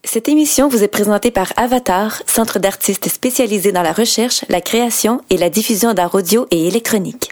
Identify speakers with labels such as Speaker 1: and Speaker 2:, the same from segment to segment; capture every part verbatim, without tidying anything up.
Speaker 1: Cette émission vous est présentée par Avatar, centre d'artistes spécialisé dans la recherche, la création et la diffusion d'art audio et électronique.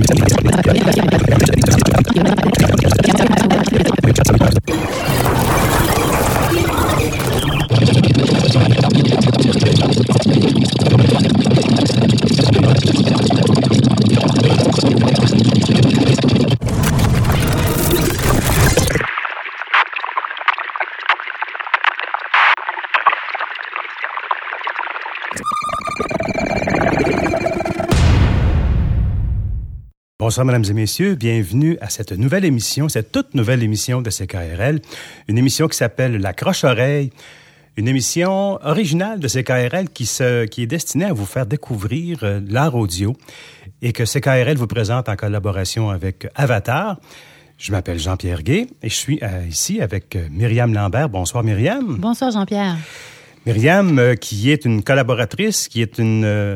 Speaker 2: Bonsoir, mesdames et messieurs. Bienvenue à cette nouvelle émission, cette toute nouvelle émission de C K R L. Une émission qui s'appelle L'Accroche-Oreille. Une émission originale de C K R L qui, se, qui est destinée à vous faire découvrir euh, l'art audio et que C K R L vous présente en collaboration avec Avatar. Je m'appelle Jean-Pierre Gay et je suis euh, ici avec euh, Myriam Lambert. Bonsoir, Myriam.
Speaker 3: Bonsoir, Jean-Pierre.
Speaker 2: Myriam, euh, qui est une collaboratrice, qui est une... Euh,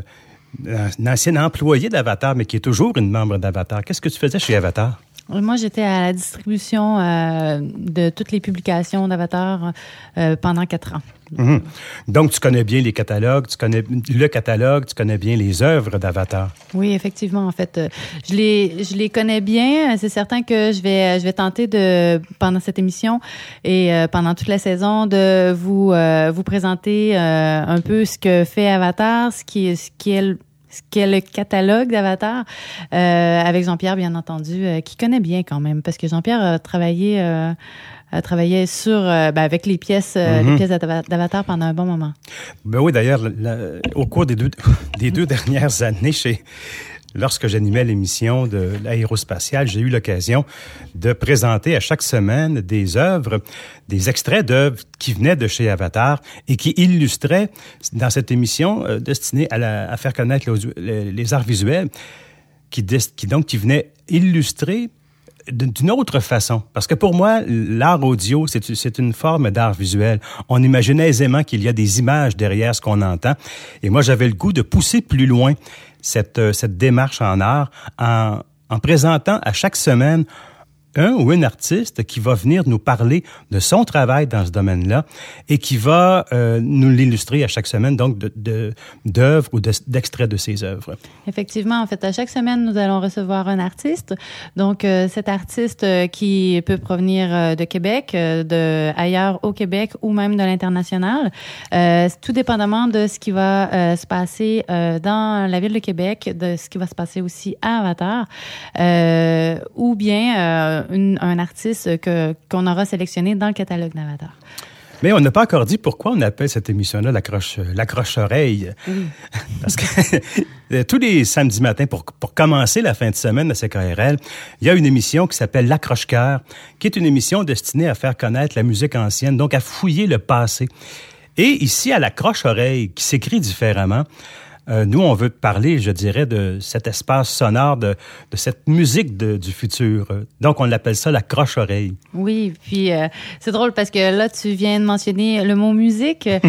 Speaker 2: une ancienne employée d'Avatar, mais qui est toujours une membre d'Avatar. Qu'est-ce que tu faisais chez Avatar?
Speaker 3: Moi, j'étais à la distribution euh, de toutes les publications d'Avatar euh, pendant quatre ans.
Speaker 2: Mm-hmm. Donc, tu connais bien les catalogues, tu connais le catalogue, tu connais bien les œuvres d'Avatar.
Speaker 3: Oui, effectivement. En fait, je les, je les connais bien. C'est certain que je vais, je vais tenter de, pendant cette émission et euh, pendant toute la saison, de vous, euh, vous présenter euh, un peu ce que fait Avatar, ce qui est, ce qui est le ce qu'est le catalogue d'Avatar, euh, avec Jean-Pierre, bien entendu, euh, qui connaît bien quand même, parce que Jean-Pierre a travaillé, euh, a travaillé sur, euh, ben, avec les pièces, euh, mm-hmm. les pièces d'Avatar pendant un bon moment.
Speaker 2: Ben oui, d'ailleurs, la, au cours des deux, des deux dernières années, chez... Lorsque j'animais l'émission de l'aérospatiale, j'ai eu l'occasion de présenter à chaque semaine des œuvres, des extraits d'œuvres qui venaient de chez Avatar et qui illustraient dans cette émission euh, destinée à, la, à faire connaître les, les arts visuels, qui, qui donc qui venaient illustrer d'une autre façon. Parce que pour moi, l'art audio, c'est, c'est une forme d'art visuel. On imagine aisément qu'il y a des images derrière ce qu'on entend. Et moi, j'avais le goût de pousser plus loin cette, cette démarche en art en, en présentant à chaque semaine un ou une artiste qui va venir nous parler de son travail dans ce domaine-là et qui va euh, nous l'illustrer à chaque semaine, donc de, de, d'œuvres ou de, d'extraits de ses œuvres.
Speaker 3: Effectivement, en fait, à chaque semaine, nous allons recevoir un artiste. Donc, euh, cet artiste euh, qui peut provenir euh, de Québec, euh, de ailleurs au Québec ou même de l'international, euh, tout dépendamment de ce qui va euh, se passer euh, dans la ville de Québec, de ce qui va se passer aussi à Avatar, euh, ou bien euh, Une, un artiste que, qu'on aura sélectionné dans le catalogue d'Avatar.
Speaker 2: Mais on n'a pas encore dit pourquoi on appelle cette émission-là l'accroche, l'accroche-oreille. Oui. Parce que tous les samedis matins, pour, pour commencer la fin de semaine à C K R L, il y a une émission qui s'appelle L'Accroche-cœur, qui est une émission destinée à faire connaître la musique ancienne, donc à fouiller le passé. Et ici, à l'accroche-oreille, qui s'écrit différemment, Euh, nous, on veut parler, je dirais, de cet espace sonore, de, de cette musique de, du futur. Donc, on l'appelle ça la croche-oreille.
Speaker 3: Oui, puis euh, c'est drôle parce que là, tu viens de mentionner le mot musique. euh,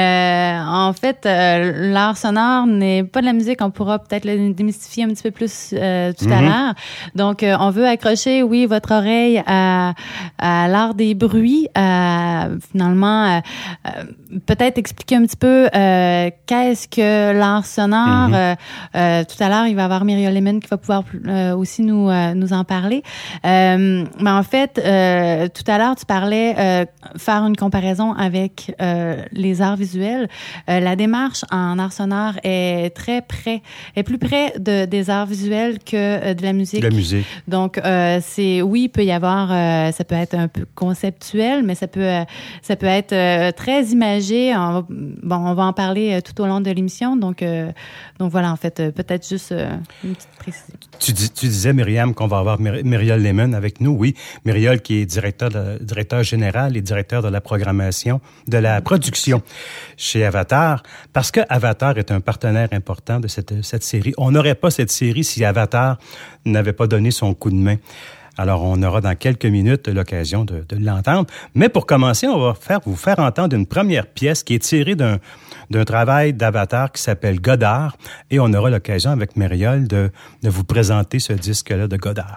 Speaker 3: en fait, euh, l'art sonore n'est pas de la musique. On pourra peut-être le démystifier un petit peu plus euh, tout mm-hmm. à l'heure. Donc, euh, on veut accrocher, oui, votre oreille à, à l'art des bruits, à finalement, euh, euh, peut-être expliquer un petit peu euh, qu'est-ce que l'art sonore. Mm-hmm. Euh, euh, tout à l'heure, il va y avoir Myriol Lehman qui va pouvoir euh, aussi nous euh, nous en parler. Euh, mais en fait, euh, tout à l'heure, tu parlais euh, faire une comparaison avec euh, les arts visuels. Euh, la démarche en art sonore est très près, est plus près de des arts visuels que euh, de la musique.
Speaker 2: La musique.
Speaker 3: Donc, euh, c'est oui, il peut y avoir, euh, ça peut être un peu conceptuel, mais ça peut euh, ça peut être euh, très imagé. On va, bon, on va en parler euh, tout au long de l'émission. Donc euh, donc voilà, en fait, euh, peut-être juste euh, une petite précision.
Speaker 2: Tu, dis, tu disais, Myriam, qu'on va avoir Myriol Lehman avec nous. Oui, Myriol qui est directeur, de, directeur général et directeur de la programmation, de la production chez Avatar, parce que Avatar est un partenaire important de cette, cette série. On n'aurait pas cette série si Avatar n'avait pas donné son coup de main. Alors, on aura dans quelques minutes l'occasion de, de l'entendre. Mais pour commencer, on va faire, vous faire entendre une première pièce qui est tirée d'un, d'un travail d'Avatar qui s'appelle Godard. Et on aura l'occasion avec Myriol de, de vous présenter ce disque-là de Godard.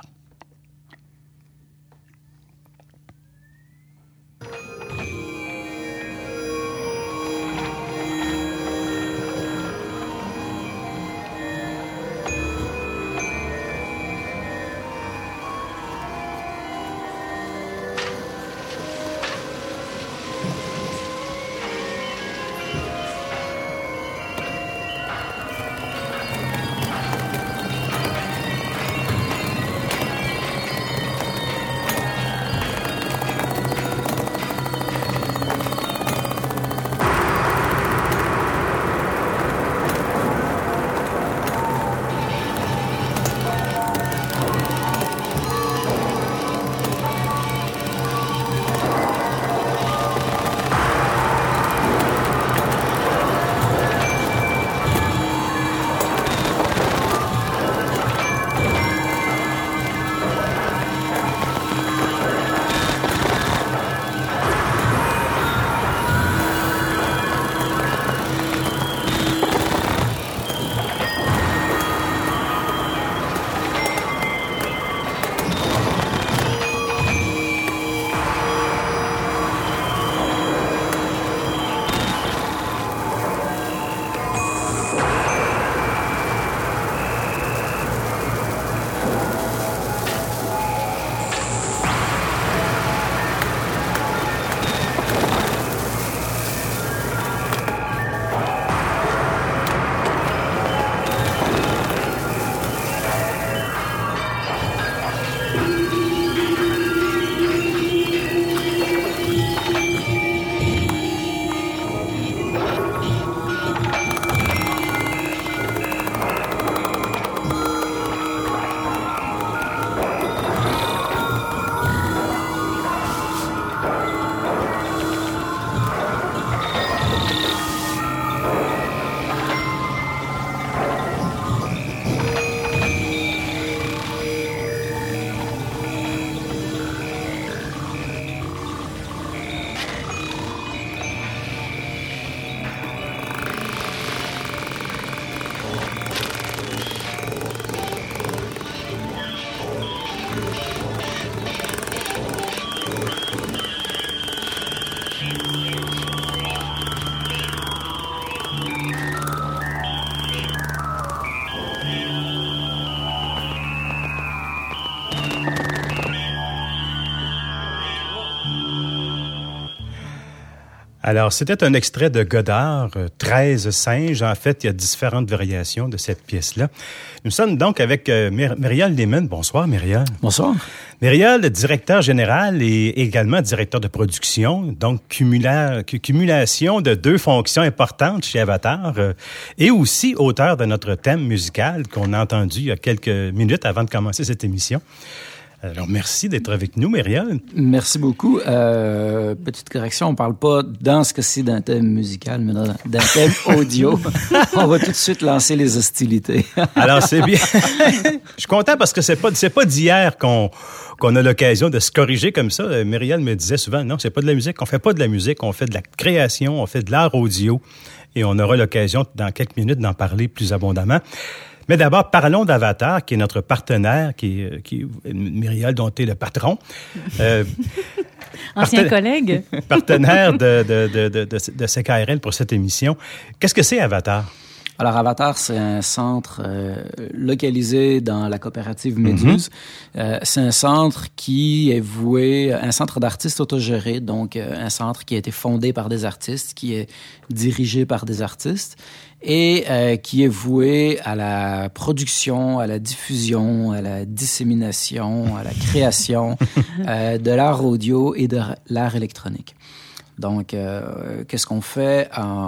Speaker 2: Alors, c'était un extrait de Godard, euh, treize singes. En fait, il y a différentes variations de cette pièce-là. Nous sommes donc avec euh, Myr- Myriel Lehman. Bonsoir, Myriel.
Speaker 4: Bonsoir.
Speaker 2: Myriel, directeur général et également directeur de production. Donc, cumula- cumulation de deux fonctions importantes chez Avatar euh, et aussi auteur de notre thème musical qu'on a entendu il y a quelques minutes avant de commencer cette émission. Alors, merci d'être avec nous, Myriel.
Speaker 4: Merci beaucoup. Euh, petite correction, on ne parle pas dans ce cas-ci d'un thème musical, mais d'un, d'un thème audio. On va tout de suite lancer les hostilités.
Speaker 2: Alors, c'est bien. Je suis content parce que c'est pas, c'est pas d'hier qu'on, qu'on a l'occasion de se corriger comme ça. Myriel me disait souvent, non, c'est pas de la musique. On fait pas de la musique, on fait de la création, on fait de l'art audio. Et on aura l'occasion, dans quelques minutes, d'en parler plus abondamment. Mais d'abord, parlons d'Avatar, qui est notre partenaire, qui est, qui est Myriel, dont tu es le patron. Euh,
Speaker 3: Ancien
Speaker 2: parten-
Speaker 3: collègue.
Speaker 2: Partenaire de, de, de, de, de, de C K R L pour cette émission. Qu'est-ce que c'est Avatar?
Speaker 4: Alors, Avatar, c'est un centre euh, localisé dans la coopérative Méduse. Mm-hmm. Euh, c'est un centre qui est voué, un centre d'artistes autogérés, donc euh, un centre qui a été fondé par des artistes, qui est dirigé par des artistes et euh, qui est voué à la production, à la diffusion, à la dissémination, à la création euh, de l'art audio et de l'art électronique. Donc, euh, qu'est-ce qu'on fait? En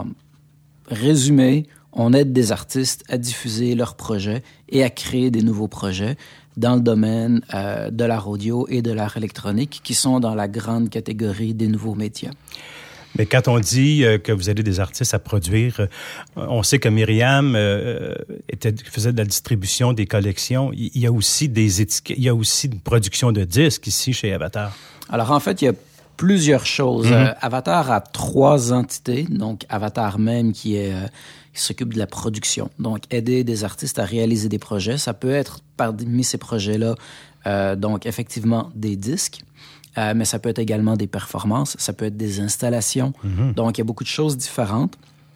Speaker 4: résumé, on aide des artistes à diffuser leurs projets et à créer des nouveaux projets dans le domaine euh, de l'art audio et de l'art électronique, qui sont dans la grande catégorie des nouveaux médias.
Speaker 2: Mais quand on dit euh, que vous aidez des artistes à produire, euh, on sait que Myriam euh, était, faisait de la distribution des collections. Il y a aussi des étiquettes, il y a aussi une production de disques ici chez Avatar.
Speaker 4: Alors en fait, il y a plusieurs choses. Mm-hmm. Euh, Avatar a trois entités, donc Avatar même qui est euh, qui s'occupe de la production. Donc aider des artistes à réaliser des projets, ça peut être parmi ces projets-là, euh, donc effectivement des disques. Euh, mais ça peut être également des performances, ça peut être des installations. Mm-hmm. Donc, il y a beaucoup de choses différentes.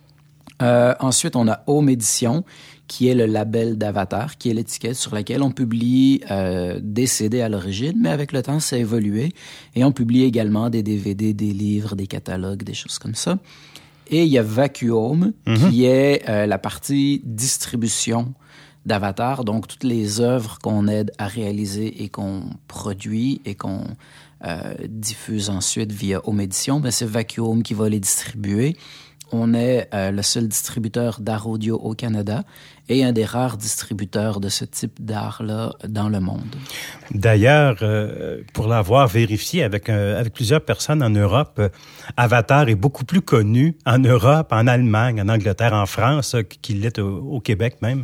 Speaker 4: Euh, ensuite, on a Home Edition, qui est le label d'Avatar, qui est l'étiquette sur laquelle on publie euh, des C D à l'origine, mais avec le temps, ça a évolué. Et on publie également des D V D, des livres, des catalogues, des choses comme ça. Et il y a Vacuum, mm-hmm. qui est euh, la partie distribution d'Avatar. Donc, toutes les œuvres qu'on aide à réaliser et qu'on produit et qu'on Euh, diffuse ensuite via Home Edition, ben c'est Vacuum qui va les distribuer. On est euh, le seul distributeur d'art audio au Canada et un des rares distributeurs de ce type d'art-là dans le monde.
Speaker 2: D'ailleurs, euh, pour l'avoir vérifié avec, euh, avec plusieurs personnes en Europe, euh, Avatar est beaucoup plus connu en Europe, en Allemagne, en Angleterre, en France, euh, qu'il l'est au, au Québec même.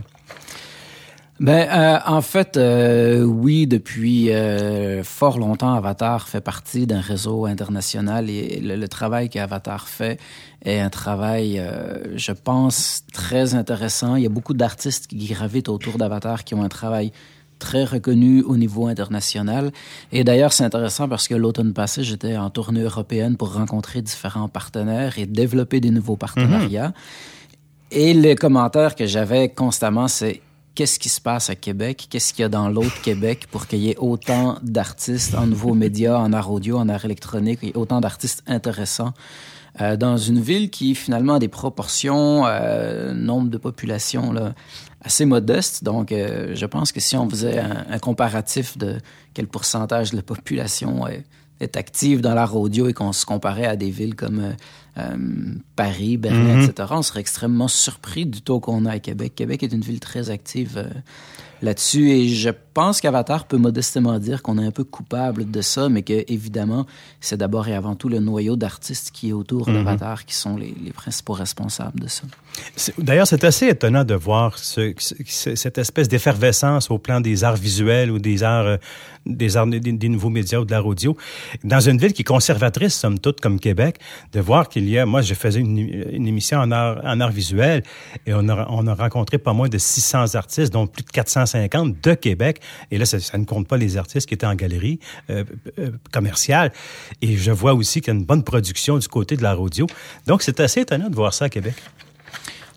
Speaker 4: Ben, euh, en fait, euh, oui, depuis euh, fort longtemps, Avatar fait partie d'un réseau international et le, le travail qu'Avatar fait est un travail, euh, je pense, très intéressant. Il y a beaucoup d'artistes qui gravitent autour d'Avatar qui ont un travail très reconnu au niveau international. Et d'ailleurs, c'est intéressant parce que l'automne passé, j'étais en tournée européenne pour rencontrer différents partenaires et développer des nouveaux partenariats. Mm-hmm. Et les commentaires que j'avais constamment, c'est qu'est-ce qui se passe à Québec? Qu'est-ce qu'il y a dans l'autre Québec pour qu'il y ait autant d'artistes en nouveaux médias, en art audio, en art électronique, et autant d'artistes intéressants euh, dans une ville qui, finalement, a des proportions, euh, nombre de population là, assez modestes. Donc, euh, je pense que si on faisait un, un comparatif de quel pourcentage de la population est, est active dans l'art audio et qu'on se comparait à des villes comme euh, euh, Paris, Berlin, mm-hmm. et cetera, on serait extrêmement surpris du taux qu'on a à Québec. Québec est une ville très active euh, là-dessus et je pense qu'Avatar peut modestement dire qu'on est un peu coupable de ça, mais que évidemment, c'est d'abord et avant tout le noyau d'artistes qui est autour mm-hmm. d'Avatar qui sont les, les principaux responsables de ça.
Speaker 2: C'est, d'ailleurs, c'est assez étonnant de voir ce, ce, cette espèce d'effervescence au plan des arts visuels ou des arts, euh, des, arts des, des nouveaux médias ou de l'art audio. Dans une ville qui est conservatrice, somme toute, comme Québec, de voir qu'il y a... Moi, je faisais une, une émission en art, en art visuel et on a, on a rencontré pas moins de six cents artistes, dont plus de quatre cent cinquante de Québec. Et là, ça, ça ne compte pas les artistes qui étaient en galerie euh, euh, commerciale. Et je vois aussi qu'il y a une bonne production du côté de l'art audio. Donc, c'est assez étonnant de voir ça à Québec.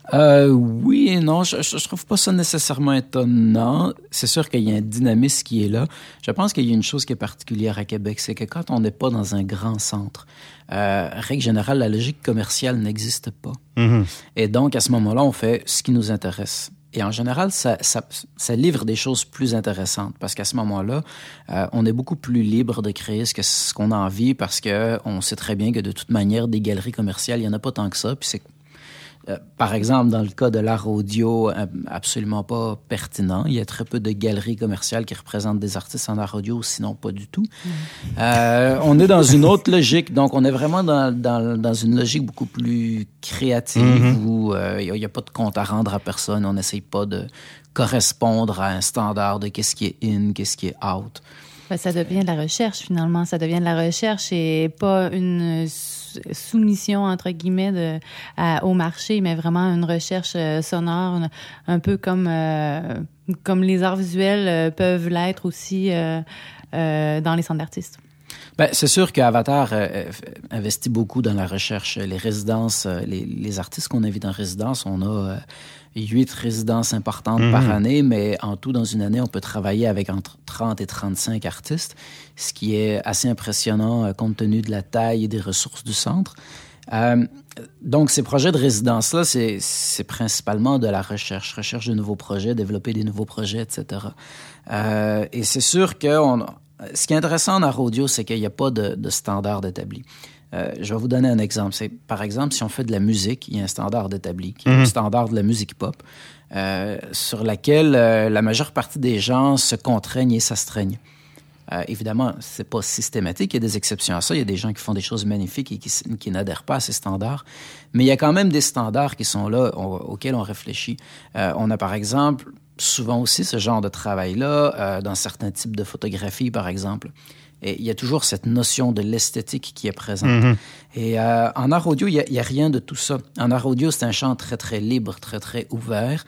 Speaker 4: Euh, oui et non, je, je trouve pas ça nécessairement étonnant. C'est sûr qu'il y a un dynamisme qui est là. Je pense qu'il y a une chose qui est particulière à Québec, c'est que quand on n'est pas dans un grand centre, euh, règle générale, la logique commerciale n'existe pas. Mm-hmm. Et donc, à ce moment-là, on fait ce qui nous intéresse. Et en général, ça, ça, ça livre des choses plus intéressantes parce qu'à ce moment-là, euh, on est beaucoup plus libre de créer ce, que, ce qu'on a envie parce qu'on sait très bien que de toute manière, des galeries commerciales, il n'y en a pas tant que ça. Puis c'est Euh, par exemple, dans le cas de l'art audio, euh, absolument pas pertinent. Il y a très peu de galeries commerciales qui représentent des artistes en art audio, sinon pas du tout. Mmh. Euh, on est dans une autre logique. Donc, on est vraiment dans, dans, dans une logique beaucoup plus créative mmh. où il euh, n'y a, a pas de compte à rendre à personne. On n'essaye pas de correspondre à un standard de qu'est-ce qui est in, qu'est-ce qui est out.
Speaker 3: Ben, ça devient de la recherche, finalement. Ça devient de la recherche et pas une soumission, entre guillemets, de, à, au marché, mais vraiment une recherche euh, sonore, une, un peu comme, euh, comme les arts visuels euh, peuvent l'être aussi euh, euh, dans les centres d'artistes.
Speaker 4: Ben, c'est sûr qu'Avatar euh, investit beaucoup dans la recherche. Les résidences, les, les artistes qu'on invite en résidence, on a euh, huit résidences importantes mmh. par année, mais en tout, dans une année, on peut travailler avec entre trente et trente-cinq artistes, ce qui est assez impressionnant euh, compte tenu de la taille et des ressources du centre. Euh, donc, ces projets de résidence-là, c'est, c'est principalement de la recherche, recherche de nouveaux projets, développer des nouveaux projets, et cetera. Euh, et c'est sûr qu'on... Ce qui est intéressant en art audio, c'est qu'il n'y a pas de, de standard établi. Euh, je vais vous donner un exemple. C'est, par exemple, si on fait de la musique, il y a un standard établi, qui est mm-hmm. le standard de la musique pop, euh, sur laquelle euh, la majeure partie des gens se contraignent et s'astreignent. Euh, évidemment, c'est pas systématique, il y a des exceptions à ça. Il y a des gens qui font des choses magnifiques et qui, qui n'adhèrent pas à ces standards. Mais il y a quand même des standards qui sont là, on, auxquels on réfléchit. Euh, on a par exemple souvent aussi ce genre de travail-là euh, dans certains types de photographies, par exemple. Et il y a toujours cette notion de l'esthétique qui est présente. Mm-hmm. Et euh, en art audio, il n'y a, a rien de tout ça. En art audio, c'est un champ très, très libre, très, très ouvert.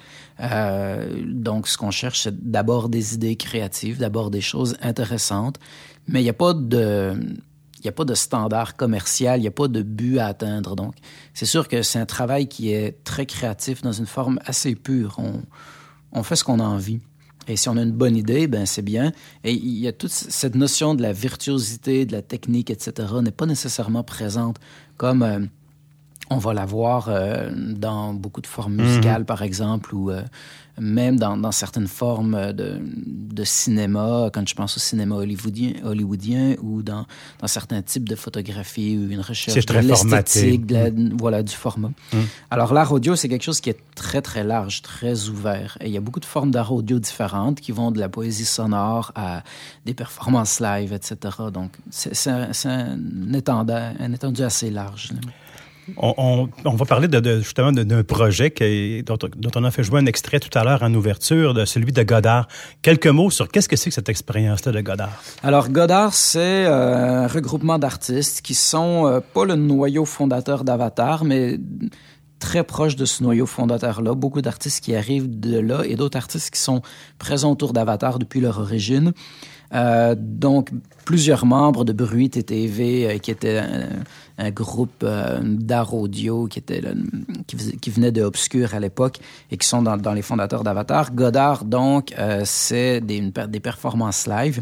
Speaker 4: Euh, donc, ce qu'on cherche, c'est d'abord des idées créatives, d'abord des choses intéressantes. Mais il n'y a pas de... Il n'y a pas de standard commercial, il n'y a pas de but à atteindre. Donc, c'est sûr que c'est un travail qui est très créatif dans une forme assez pure. On, on fait ce qu'on a envie. Et si on a une bonne idée, ben c'est bien. Et il y a toute cette notion de la virtuosité, de la technique, et cetera n'est pas nécessairement présente comme euh, on va la voir euh, dans beaucoup de formes musicales, mmh. par exemple, ou euh, même dans, dans certaines formes de, de cinéma, quand je pense au cinéma hollywoodien, hollywoodien ou dans, dans certains types de photographie ou une recherche
Speaker 2: c'est
Speaker 4: de l'esthétique, de la, mmh. voilà, du format. Mmh. Alors, l'art audio, c'est quelque chose qui est très, très large, très ouvert. Et il y a beaucoup de formes d'art audio différentes qui vont de la poésie sonore à des performances live, et cetera. Donc, c'est, c'est, un, c'est un, étendue, un étendu assez large. Là.
Speaker 2: On, on, on va parler de, de, justement d'un projet qui, dont, dont on a fait jouer un extrait tout à l'heure en ouverture, de celui de Godard. Quelques mots sur qu'est-ce que c'est que cette expérience-là de Godard?
Speaker 4: Alors, Godard, c'est euh, un regroupement d'artistes qui sont euh, pas le noyau fondateur d'Avatar, mais très proche de ce noyau fondateur-là. Beaucoup d'artistes qui arrivent de là et d'autres artistes qui sont présents autour d'Avatar depuis leur origine. Euh, donc, plusieurs membres de Bruit T T V, euh, qui était un, un groupe euh, d'art audio qui, était, euh, qui, qui venait de Obscur à l'époque et qui sont dans, dans les fondateurs d'Avatar. Godard, donc, euh, c'est des, une, des performances live.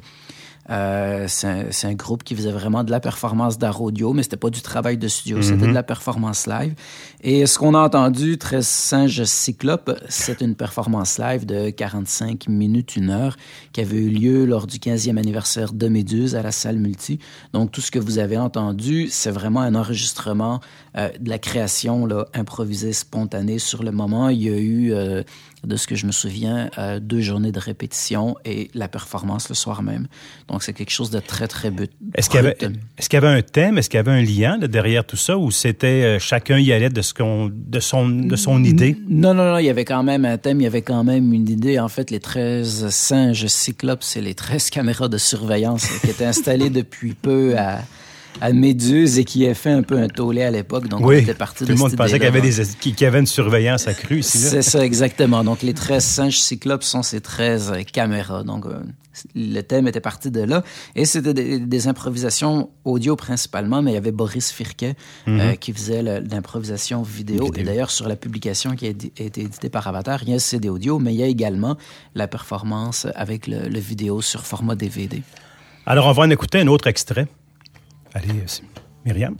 Speaker 4: Euh, c'est, un, c'est un groupe qui faisait vraiment de la performance d'art audio, mais c'était pas du travail de studio, mm-hmm. c'était de la performance live. Et ce qu'on a entendu, treize singes cyclopes, c'est une performance live de quarante-cinq minutes, une heure, qui avait eu lieu lors du quinzième anniversaire de Méduse à la salle Multi. Donc, tout ce que vous avez entendu, c'est vraiment un enregistrement euh, de la création là, improvisée, spontanée sur le moment. Il y a eu... Euh, de ce que je me souviens, euh, deux journées de répétition et la performance le soir même. Donc, c'est quelque chose de très, très but.
Speaker 2: Est-ce qu'il y avait, est-ce qu'il y avait un thème? Est-ce qu'il y avait un lien là, derrière tout ça? Ou c'était euh, chacun y allait de, ce qu'on, de, son, de son idée?
Speaker 4: Non, non, non. Il y avait quand même un thème. Il y avait quand même une idée. En fait, les treize singes cyclopes, c'est les treize caméras de surveillance qui étaient installées depuis peu à... à Méduse et qui a fait un peu un tollé à l'époque. Donc,
Speaker 2: oui,
Speaker 4: on était parti
Speaker 2: tout
Speaker 4: de
Speaker 2: le monde
Speaker 4: cette
Speaker 2: pensait qu'il y, avait
Speaker 4: idée-là.
Speaker 2: des, qu'il y avait une surveillance accrue ici. Là.
Speaker 4: C'est ça, exactement. Donc, les treize singes cyclopes sont ces treize euh, caméras. Donc, euh, le thème était parti de là. Et c'était des, des improvisations audio principalement, mais il y avait Boris Firket mm-hmm. euh, qui faisait le, l'improvisation vidéo. vidéo. Et d'ailleurs, sur la publication qui a été éditée par Avatar, il y a un C D audio, mais il y a également la performance avec le, le vidéo sur format D V D.
Speaker 2: Alors, on va en écouter un autre extrait. Allez, Myriam.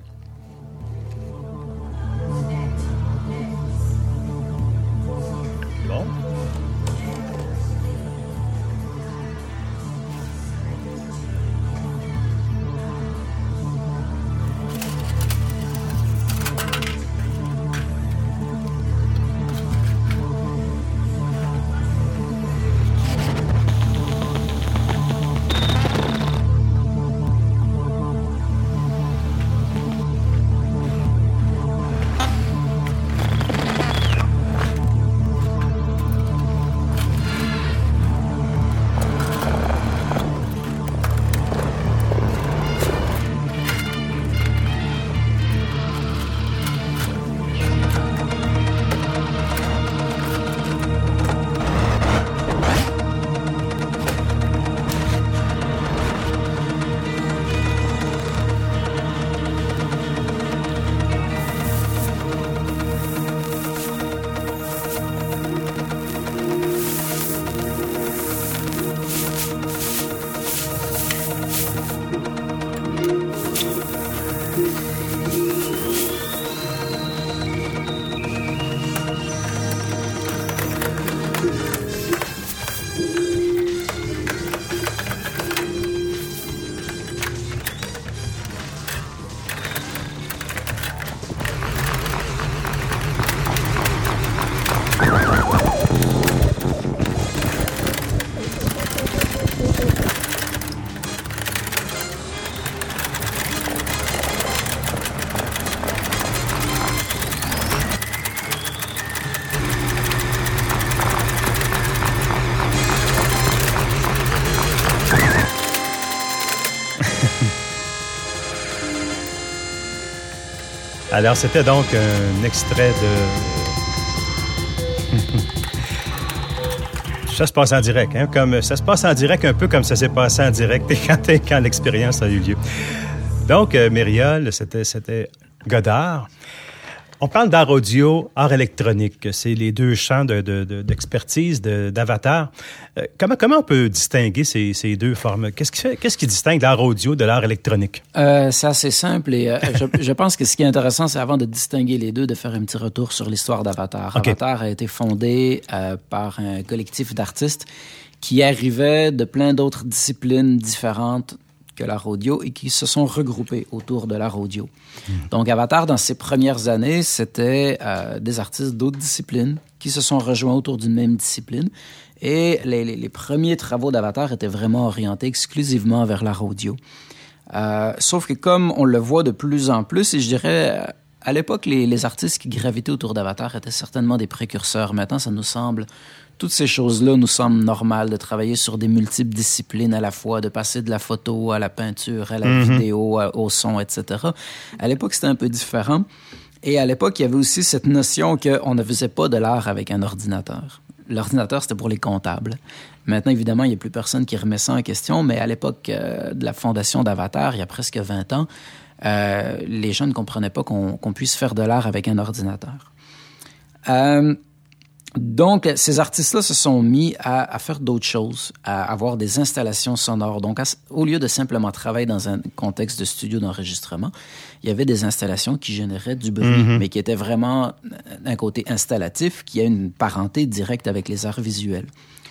Speaker 2: Bon. Alors, c'était donc un extrait de... Ça se passe en direct, hein? Comme, ça se passe en direct un peu comme ça s'est passé en direct quand, quand l'expérience a eu lieu. Donc, euh, Myriol, c'était, c'était Godard. On parle d'art audio, art électronique. C'est les deux champs de, de, de, d'expertise de, d'Avatar. Euh, comment, comment on peut distinguer ces, ces deux formes? Qu'est-ce qui, fait, qu'est-ce qui distingue l'art audio de l'art électronique?
Speaker 4: Euh, c'est assez simple et euh, je, je pense que ce qui est intéressant, c'est avant de distinguer les deux, de faire un petit retour sur l'histoire d'Avatar. Okay. Avatar a été fondé euh, par un collectif d'artistes qui arrivaient de plein d'autres disciplines différentes que l'art audio et qui se sont regroupés autour de l'art audio. Mmh. Donc, Avatar, dans ses premières années, c'était euh, des artistes d'autres disciplines qui se sont rejoints autour d'une même discipline. Et les, les, les premiers travaux d'Avatar étaient vraiment orientés exclusivement vers l'art audio. Euh, sauf que comme on le voit de plus en plus, et je dirais, à l'époque, les, les artistes qui gravitaient autour d'Avatar étaient certainement des précurseurs. Maintenant, ça nous semble... Toutes ces choses-là nous semblent normales, de travailler sur des multiples disciplines à la fois, de passer de la photo à la peinture, à la mm-hmm. vidéo, à, au son, et cetera. À l'époque, c'était un peu différent. Et à l'époque, il y avait aussi cette notion qu'on ne faisait pas de l'art avec un ordinateur. L'ordinateur, c'était pour les comptables. Maintenant, évidemment, il n'y a plus personne qui remet ça en question, mais à l'époque euh, de la fondation d'Avatar, il y a presque vingt ans, euh, les gens ne comprenaient pas qu'on, qu'on puisse faire de l'art avec un ordinateur. Euh... Donc, ces artistes-là se sont mis à, à faire d'autres choses, à avoir des installations sonores. Donc, à, au lieu de simplement travailler dans un contexte de studio d'enregistrement, il y avait des installations qui généraient du bruit, mm-hmm. mais qui étaient vraiment d'un côté installatif, qui a une parenté directe avec les arts visuels.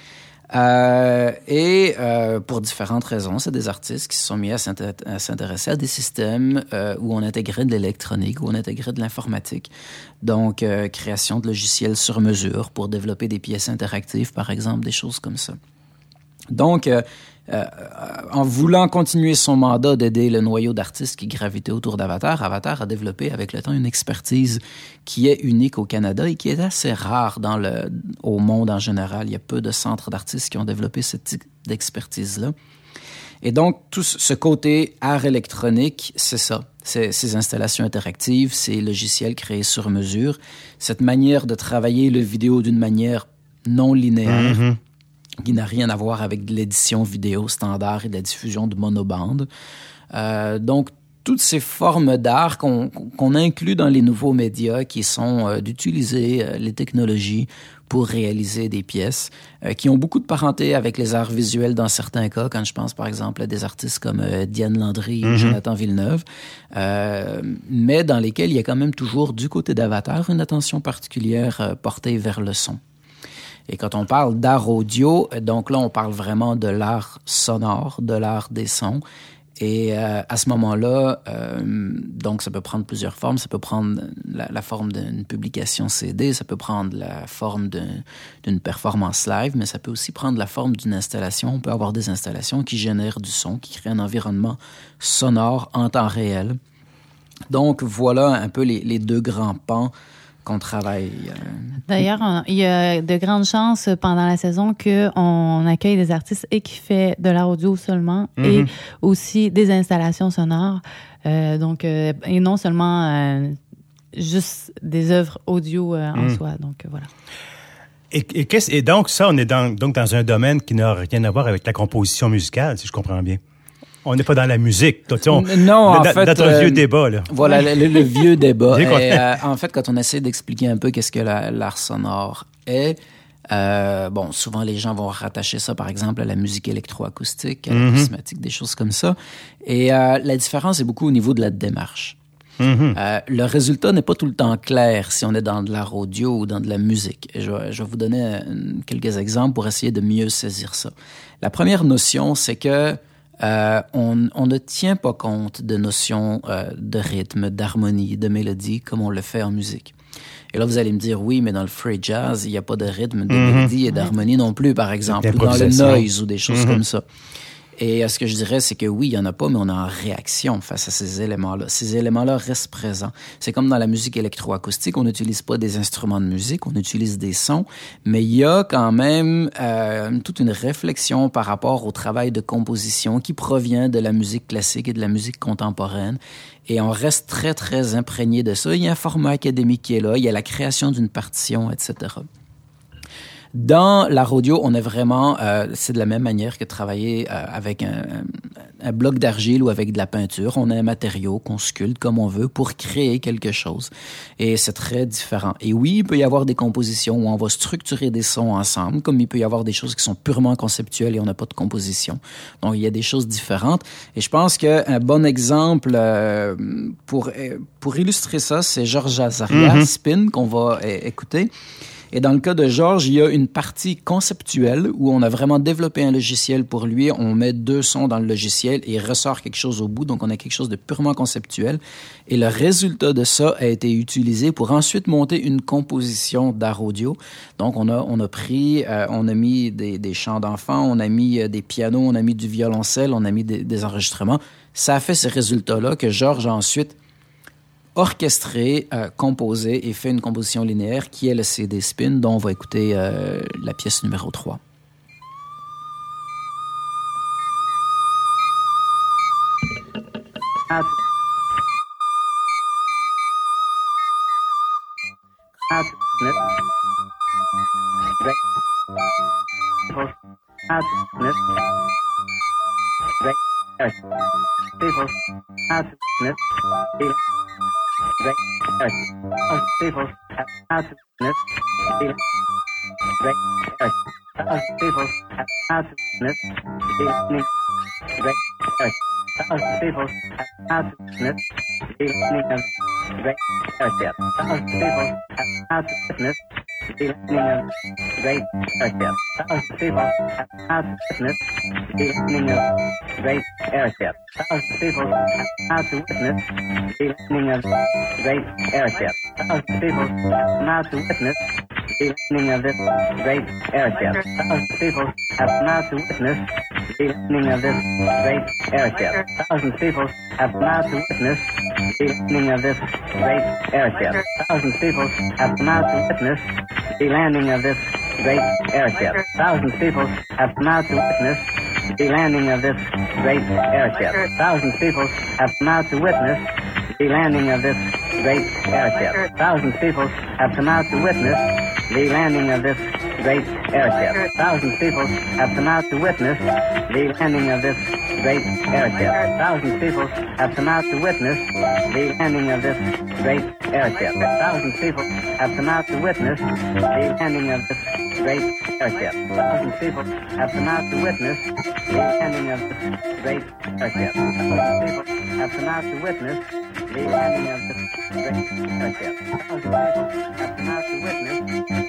Speaker 4: Euh, et euh, pour différentes raisons, c'est des artistes qui se sont mis à, s'intéresser à, s'intéresser à des systèmes euh, où on intégrait de l'électronique, où on intégrait de l'informatique. Donc, euh, création de logiciels sur mesure pour développer des pièces interactives, par exemple, des choses comme ça. Donc, euh, euh, en voulant continuer son mandat d'aider le noyau d'artistes qui gravitaient autour d'Avatar, Avatar a développé avec le temps une expertise qui est unique au Canada et qui est assez rare dans le, au monde en général. Il y a peu de centres d'artistes qui ont développé ce type d'expertise-là. Et donc, tout ce côté art électronique, c'est ça. C'est ces installations interactives, ces logiciels créés sur mesure, cette manière de travailler le vidéo d'une manière non linéaire, mm-hmm. qui n'a rien à voir avec l'édition vidéo standard et la diffusion de monobande. Euh, donc, toutes ces formes d'art qu'on, qu'on inclut dans les nouveaux médias qui sont euh, d'utiliser euh, les technologies pour réaliser des pièces euh, qui ont beaucoup de parenté avec les arts visuels dans certains cas, quand je pense par exemple à des artistes comme euh, Diane Landry mm-hmm. ou Jonathan Villeneuve, euh, mais dans lesquels il y a quand même toujours du côté d'Avatar une attention particulière euh, portée vers le son. Et quand on parle d'art audio, donc là on parle vraiment de l'art sonore, de l'art des sons. Et euh, à ce moment-là, euh, donc ça peut prendre plusieurs formes. Ça peut prendre la, la forme d'une publication C D, ça peut prendre la forme d'une, d'une performance live, mais ça peut aussi prendre la forme d'une installation. On peut avoir des installations qui génèrent du son, qui créent un environnement sonore en temps réel. Donc voilà un peu les, les deux grands pans qu'on travaille.
Speaker 3: D'ailleurs, il y a de grandes chances pendant la saison qu'on accueille des artistes et qui fait de l'art audio seulement mm-hmm. et aussi des installations sonores. Euh, donc, euh, et non seulement euh, juste des œuvres audio euh, en mm. soi. Donc, euh, voilà.
Speaker 2: Et, et, qu'est-ce, et donc, ça, on est dans, donc dans un domaine qui n'a rien à voir avec la composition musicale, si je comprends bien. On n'est pas dans la musique. On,
Speaker 4: non, en
Speaker 2: dans,
Speaker 4: fait...
Speaker 2: Notre euh, vieux débat, là.
Speaker 4: Voilà, le, le vieux débat. Et, euh, en fait, quand on essaie d'expliquer un peu qu'est-ce que la, l'art sonore est, euh, bon, souvent les gens vont rattacher ça, par exemple, à la musique électroacoustique, à la mm-hmm. prismatique, des choses comme ça. Et euh, la différence est beaucoup au niveau de la démarche. Mm-hmm. Euh, le résultat n'est pas tout le temps clair si on est dans de l'art audio ou dans de la musique. Et je, je vais vous donner euh, quelques exemples pour essayer de mieux saisir ça. La première notion, c'est que Euh, on, on ne tient pas compte de notions euh, de rythme, d'harmonie, de mélodie comme on le fait en musique. Et là, vous allez me dire, oui, mais dans le free jazz, il n'y a pas de rythme, de mm-hmm. mélodie et d'harmonie non plus, par exemple, ou dans le noise ou des choses mm-hmm. comme ça. Et ce que je dirais, c'est que oui, il n'y en a pas, mais on est en réaction face à ces éléments-là. Ces éléments-là restent présents. C'est comme dans la musique électroacoustique, on n'utilise pas des instruments de musique, on utilise des sons, mais il y a quand même euh, toute une réflexion par rapport au travail de composition qui provient de la musique classique et de la musique contemporaine. Et on reste très, très imprégné de ça. Il y a un format académique qui est là, il y a la création d'une partition, et cetera. Dans l'art audio, on est vraiment, euh, c'est de la même manière que travailler euh, avec un, un bloc d'argile ou avec de la peinture. On a un matériau qu'on sculpte comme on veut pour créer quelque chose. Et c'est très différent. Et oui, il peut y avoir des compositions où on va structurer des sons ensemble, comme il peut y avoir des choses qui sont purement conceptuelles et on n'a pas de composition. Donc, il y a des choses différentes. Et je pense qu'un bon exemple euh, pour, pour illustrer ça, c'est Georges Azaria, mm-hmm. Spin, qu'on va é- écouter. Et dans le cas de Georges, il y a une partie conceptuelle où on a vraiment développé un logiciel pour lui. On met deux sons dans le logiciel et il ressort quelque chose au bout. Donc, on a quelque chose de purement conceptuel. Et le résultat de ça a été utilisé pour ensuite monter une composition d'art audio. Donc, on a, on a pris, euh, on a mis des, des chants d'enfants, on a mis des pianos, on a mis du violoncelle, on a mis des, des enregistrements. Ça a fait ces résultats-là que Georges a ensuite orchestré, euh, composé et fait une composition linéaire qui est le C D Spin, dont on va écouter euh, la pièce numéro trois.
Speaker 5: Great earth. Us people have consciousness. Great earth. Us people have consciousness. Great earth. Us people have consciousness. Great earth. Us people have consciousness. Great airship. Us people have consciousness. Beginning of great airship. Us people have consciousness. Beginning of great airship. Us people have not witnessed the beginning of this great airship. Us people have not witnessed the beginning of this great airship. Thousands of people have not witnessed the beginning of this great airship. Thousands of people have not witnessed the landing of this great airship. Thousands of people have not witnessed the landing of this great airship. Thousands of people have come out to witness the landing of this great airship. Thousands of people have come out to witness the landing of this great airship. Thousands of people have come out to witness the landing of this great airship. Thousands of people have come out to witness the landing of this great airship. Thousands of people have come out to witness the landing of this great airship. Thousands of people have come out to witness the landing of this great airship. Thousands of people have come out to witness the landing of this great airship. Thousands of people have come out to witness the landing of this great airship. Thousands of people have come out to witness the landing of this great airship.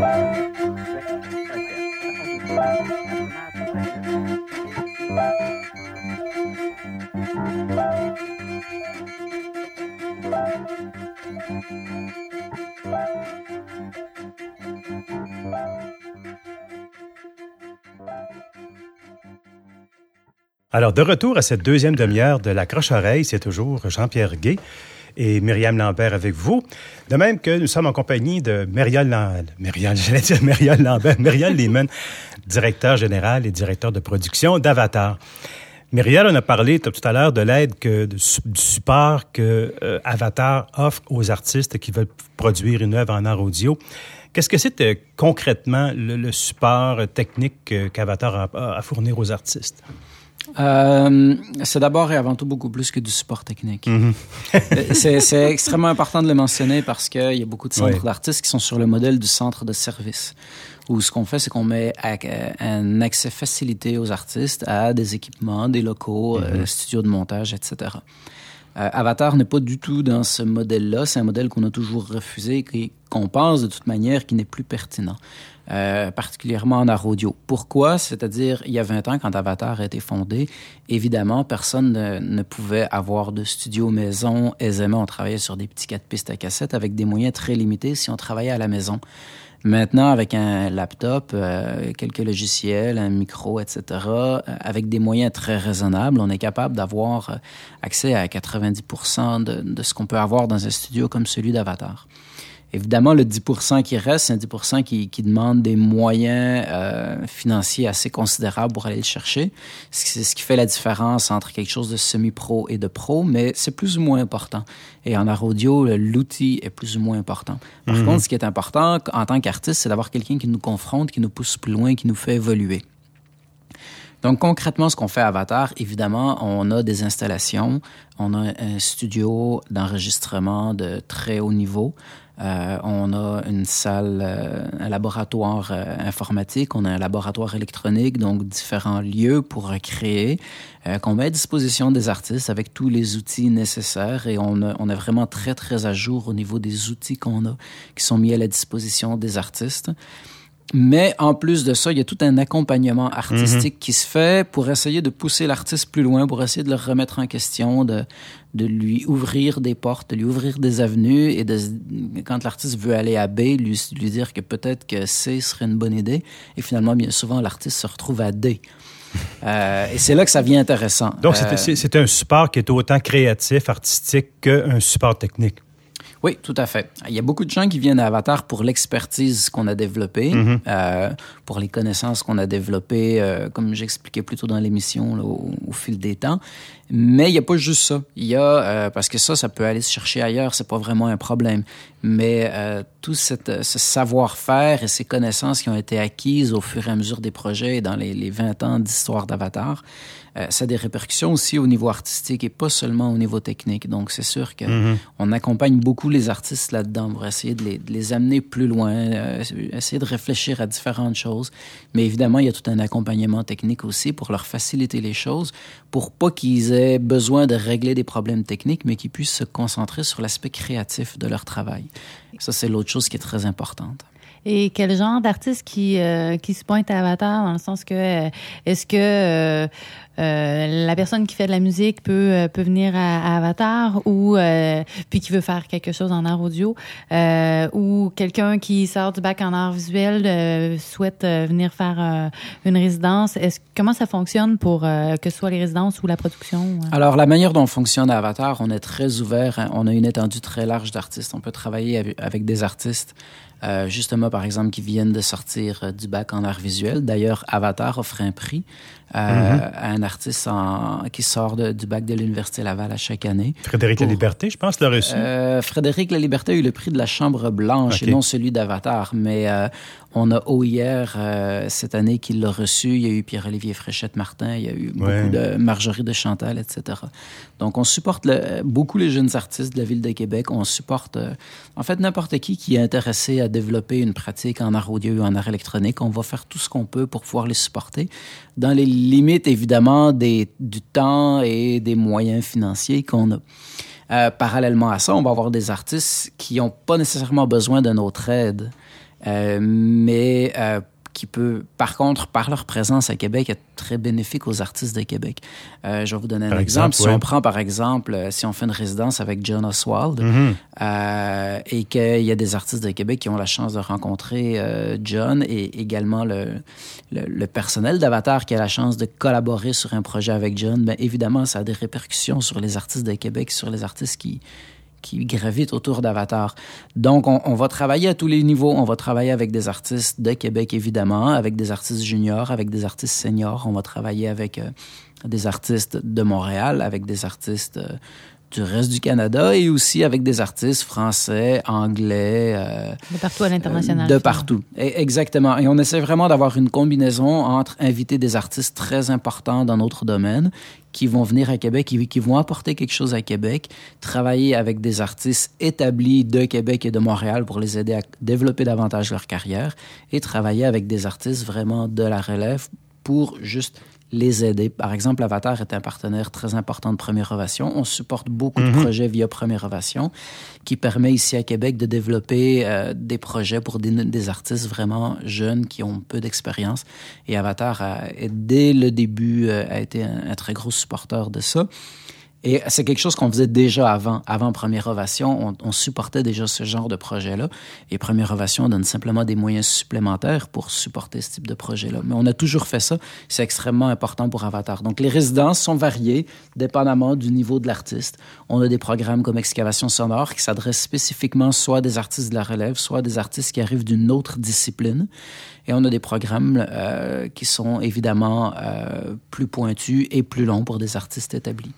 Speaker 2: Alors, de retour à cette deuxième demi-heure de la croche-oreille, c'est toujours Jean-Pierre Gay et Myriam Lambert avec vous. De même que nous sommes en compagnie de Myriam Lambert, Myriam, j'allais dire Myriam Lambert, Myriam Lehman, directeur général et directeur de production d'Avatar. Myriam, on a parlé tout à l'heure de l'aide, que, de, du support que euh, Avatar offre aux artistes qui veulent produire une œuvre en art audio. Qu'est-ce que c'est euh, concrètement le, le support technique euh, qu'Avatar a, a à fournir aux artistes?
Speaker 4: Euh, c'est d'abord et avant tout beaucoup plus que du support technique. Mm-hmm. c'est, c'est extrêmement important de le mentionner parce qu'il y a beaucoup de centres oui. d'artistes qui sont sur le modèle du centre de service, où ce qu'on fait, c'est qu'on met un accès facilité aux artistes à des équipements, des locaux, mm-hmm. euh, studios de montage, et cetera. Euh, Avatar n'est pas du tout dans ce modèle-là. C'est un modèle qu'on a toujours refusé et qu'on pense de toute manière qui n'est plus pertinent. Euh, particulièrement en art audio. Pourquoi? C'est-à-dire, il y a vingt ans, quand Avatar a été fondé, évidemment, personne ne, ne pouvait avoir de studio maison aisément. On travaillait sur des petits quatre pistes à cassette avec des moyens très limités si on travaillait à la maison. Maintenant, avec un laptop, euh, quelques logiciels, un micro, et cetera, euh, avec des moyens très raisonnables, on est capable d'avoir euh, accès à quatre-vingt-dix pour cent de, de ce qu'on peut avoir dans un studio comme celui d'Avatar. Évidemment, le dix pour cent qui reste, c'est un dix pour cent qui, qui demande des moyens euh, financiers assez considérables pour aller le chercher. C'est ce qui fait la différence entre quelque chose de semi-pro et de pro, mais c'est plus ou moins important. Et en art audio, l'outil est plus ou moins important. Par mm-hmm. contre, ce qui est important en tant qu'artiste, c'est d'avoir quelqu'un qui nous confronte, qui nous pousse plus loin, qui nous fait évoluer. Donc, concrètement, ce qu'on fait à Avatar, évidemment, on a des installations, on a un studio d'enregistrement de très haut niveau, euh, on a une salle, euh, un laboratoire euh, informatique, on a un laboratoire électronique, donc différents lieux pour créer, euh, qu'on met à disposition des artistes avec tous les outils nécessaires et on, a, on est vraiment très, très à jour au niveau des outils qu'on a, qui sont mis à la disposition des artistes. Mais en plus de ça, il y a tout un accompagnement artistique mm-hmm. qui se fait pour essayer de pousser l'artiste plus loin, pour essayer de le remettre en question, de, de lui ouvrir des portes, de lui ouvrir des avenues et de, quand l'artiste veut aller à B, lui, lui dire que peut-être que C serait une bonne idée. Et finalement, bien souvent, l'artiste se retrouve à D. Euh, et c'est là que ça devient intéressant.
Speaker 2: Donc,
Speaker 4: euh,
Speaker 2: c'est, c'est un support qui est autant créatif, artistique qu'un support technique.
Speaker 4: Oui, tout à fait. Il y a beaucoup de gens qui viennent à Avatar pour l'expertise qu'on a développée, mm-hmm. euh, pour les connaissances qu'on a développées, euh, comme j'expliquais plus tôt dans l'émission, là, au, au fil des temps. Mais il n'y a pas juste ça. Il y a, euh, parce que ça, ça peut aller se chercher ailleurs, c'est pas vraiment un problème. Mais euh, tout cette, ce savoir-faire et ces connaissances qui ont été acquises au fur et à mesure des projets et dans les, les vingt ans d'histoire d'Avatar, euh, ça a des répercussions aussi au niveau artistique et pas seulement au niveau technique. Donc, c'est sûr qu'on mm-hmm. accompagne beaucoup les artistes là-dedans pour essayer de les, de les amener plus loin, euh, essayer de réfléchir à différentes choses. Mais évidemment, il y a tout un accompagnement technique aussi pour leur faciliter les choses, pour pas qu'ils aient besoin de régler des problèmes techniques, mais qu'ils puissent se concentrer sur l'aspect créatif de leur travail. Ça, c'est l'autre chose qui est très importante.
Speaker 3: Et quel genre d'artiste qui, euh, qui se pointe à Avatar, dans le sens que, euh, est-ce que euh, euh, la personne qui fait de la musique peut, peut venir à, à Avatar ou euh, puis qui veut faire quelque chose en art audio euh, ou quelqu'un qui sort du bac en art visuel euh, souhaite euh, venir faire euh, une résidence. Est-ce, comment ça fonctionne pour euh, que ce soit les résidences ou la production?
Speaker 4: Alors, la manière dont on fonctionne à Avatar, on est très ouvert. Hein, on a une étendue très large d'artistes. On peut travailler avec des artistes Euh, justement, par exemple, qui viennent de sortir euh, du bac en art visuel. D'ailleurs, Avatar offre un prix euh, mm-hmm. à un artiste en, qui sort de, du bac de l'Université Laval à chaque année.
Speaker 2: Frédéric pour, Laliberté, je pense, l'a reçu.
Speaker 4: Euh, Frédéric Laliberté a eu le prix de la Chambre Blanche okay. et non celui d'Avatar. Mais euh, on a O I R euh, cette année qui l'a reçu. Il y a eu Pierre-Olivier Fréchette-Martin, il y a eu beaucoup ouais. de Marjorie de Chantal, et cetera. Donc, on supporte le, beaucoup les jeunes artistes de la Ville de Québec. On supporte, euh, en fait, n'importe qui qui est intéressé à développer une pratique en art audio ou en art électronique. On va faire tout ce qu'on peut pour pouvoir les supporter dans les limites, évidemment, des, du temps et des moyens financiers qu'on a. Euh, parallèlement à ça, on va avoir des artistes qui n'ont pas nécessairement besoin de notre aide, euh, mais euh, qui peut, par contre, par leur présence à Québec, être très bénéfique aux artistes de Québec. Euh, je vais vous donner un par exemple. exemple. Si ouais. on prend, par exemple, si on fait une résidence avec John Oswald mm-hmm. euh, et qu'il y a des artistes de Québec qui ont la chance de rencontrer euh, John et également le, le, le personnel d'Avatar qui a la chance de collaborer sur un projet avec John, bien évidemment, ça a des répercussions sur les artistes de Québec, sur les artistes qui... qui gravitent autour d'Avatar. Donc, on, on va travailler à tous les niveaux. On va travailler avec des artistes de Québec, évidemment, avec des artistes juniors, avec des artistes seniors. On va travailler avec euh, des artistes de Montréal, avec des artistes euh, du reste du Canada et aussi avec des artistes français, anglais. Euh,
Speaker 3: de partout à l'international.
Speaker 4: Euh, de partout. Et, exactement. Et on essaie vraiment d'avoir une combinaison entre inviter des artistes très importants dans notre domaine qui vont venir à Québec, qui, qui vont apporter quelque chose à Québec, travailler avec des artistes établis de Québec et de Montréal pour les aider à développer davantage leur carrière et travailler avec des artistes vraiment de la relève pour juste les aider. Par exemple, Avatar est un partenaire très important de Première Ovation. On supporte beaucoup mm-hmm. de projets via Première Ovation qui permet ici à Québec de développer euh, des projets pour des, des artistes vraiment jeunes qui ont peu d'expérience. Et Avatar, a, dès le début, euh, a été un, un très gros supporteur de ça. Et c'est quelque chose qu'on faisait déjà avant. Avant Première Ovation, on, on supportait déjà ce genre de projet-là. Et Première Ovation donne simplement des moyens supplémentaires pour supporter ce type de projet-là. Mais on a toujours fait ça. C'est extrêmement important pour Avatar. Donc, les résidences sont variées, dépendamment du niveau de l'artiste. On a des programmes comme Excavation sonore qui s'adressent spécifiquement soit à des artistes de la relève, soit à des artistes qui arrivent d'une autre discipline. Et on a des programmes euh, qui sont évidemment euh, plus pointus et plus longs pour des artistes établis.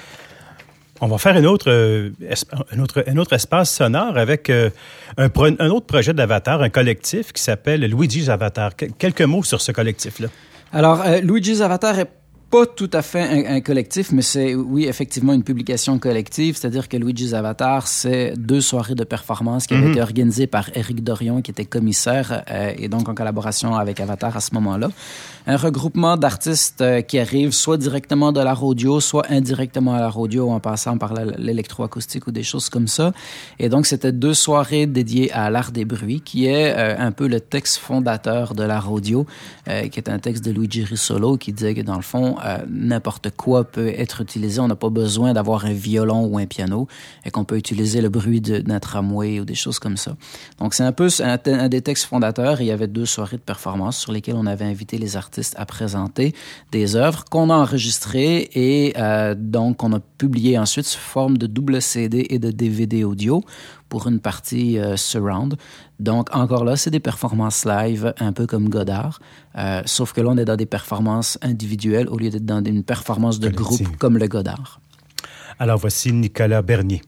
Speaker 2: On va faire une autre, euh, esp- un, autre, un autre espace sonore avec euh, un, pro- un autre projet d'Avatar, un collectif qui s'appelle Luigi's Avatar. Que- quelques mots sur ce collectif-là.
Speaker 4: Alors, euh, Luigi's Avatar est pas tout à fait un, un collectif, mais c'est, oui, effectivement, une publication collective. C'est-à-dire que Luigi's Avatar, c'est deux soirées de performance qui avaient mm-hmm. été organisées par Éric Dorion, qui était commissaire, euh, et donc en collaboration avec Avatar à ce moment-là. Un regroupement d'artistes euh, qui arrivent soit directement de l'art audio, soit indirectement à l'art audio, en passant par la, l'électroacoustique ou des choses comme ça. Et donc, c'était deux soirées dédiées à l'art des bruits, qui est euh, un peu le texte fondateur de l'art audio, euh, qui est un texte de Luigi Russolo, qui disait que, dans le fond, Euh, n'importe quoi peut être utilisé. On n'a pas besoin d'avoir un violon ou un piano et qu'on peut utiliser le bruit de, d'un tramway ou des choses comme ça. Donc, c'est un peu un, un des textes fondateurs. Il y avait deux soirées de performance sur lesquelles on avait invité les artistes à présenter des œuvres qu'on a enregistrées et euh, donc on a publié ensuite sous forme de double C D et de D V D audio pour une partie euh, surround. Donc, encore là, c'est des performances live, un peu comme Godard, euh, sauf que là, on est dans des performances individuelles au lieu d'être dans une performance de collective. Groupe comme le Godard.
Speaker 2: Alors, voici Nicolas Bernier.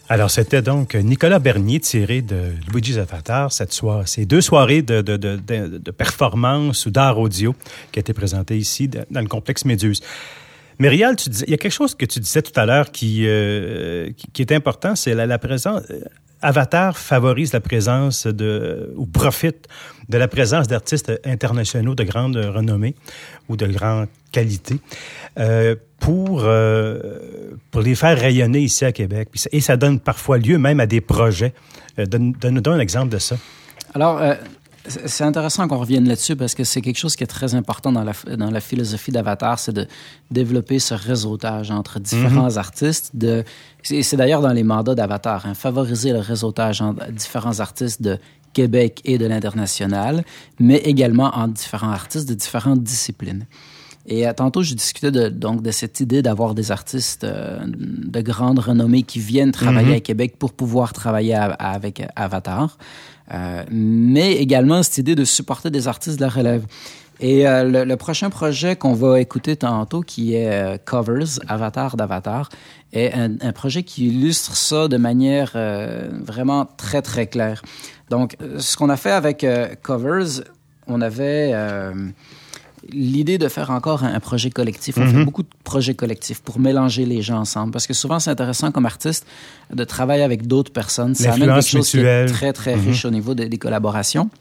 Speaker 2: Alors, c'était donc Nicolas Bernier tiré de Luigi's Avatar, cette soirée, ces deux soirées de, de, de, de, de performance ou d'art audio qui a été présentées ici dans le complexe Méduse. Myrial, tu disais, il y a quelque chose que tu disais tout à l'heure qui, euh, qui, qui est important, c'est la, la présence. Avatar favorise la présence de, ou profite de la présence d'artistes internationaux de grande renommée ou de grande qualité euh, pour, euh, pour les faire rayonner ici à Québec. Et ça donne parfois lieu même à des projets. Euh, donne, donne, donne un exemple de ça.
Speaker 4: Alors, euh, c'est intéressant qu'on revienne là-dessus parce que c'est quelque chose qui est très important dans la, dans la philosophie d'Avatar, c'est de développer ce réseautage entre différents mm-hmm. artistes. De, c'est, c'est d'ailleurs dans les mandats d'Avatar, hein, favoriser le réseautage entre différents artistes de Québec et de l'international, mais également entre différents artistes de différentes disciplines. Et euh, tantôt, je discutais de, donc de cette idée d'avoir des artistes euh, de grande renommée qui viennent travailler mm-hmm. à Québec pour pouvoir travailler à, à, avec Avatar, euh, mais également cette idée de supporter des artistes de la relève. Et euh, le, le prochain projet qu'on va écouter tantôt, qui est euh, Covers, Avatar d'Avatar, est un, un projet qui illustre ça de manière euh, vraiment très, très claire. Donc, ce qu'on a fait avec euh, Covers, on avait... Euh, l'idée de faire encore un projet collectif. On mm-hmm. fait beaucoup de projets collectifs pour mélanger les gens ensemble. Parce que souvent, c'est intéressant comme artiste de travailler avec d'autres personnes. Ça amène quelque chose mutuelle. Qui est très, très mm-hmm. riche au niveau de, des collaborations.